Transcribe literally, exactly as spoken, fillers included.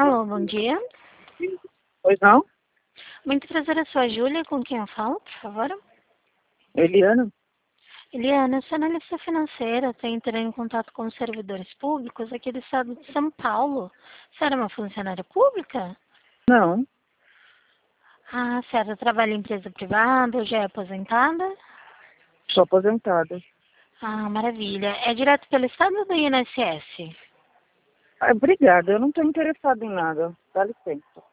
Alô, bom dia. Pois não? Muito prazer, eu sou a Júlia, com quem eu falo, por favor? Eliana? Eliana, eu sou analista financeira, estou entrando em contato com os servidores públicos aqui do estado de São Paulo. Você era uma funcionária pública? Não, Ah, certo, trabalha em empresa privada, ou já é aposentada? sou aposentada. Ah, maravilha. É direto pelo estado ou do I N S S? Ah, obrigada, eu não estou interessada em nada. Dá licença.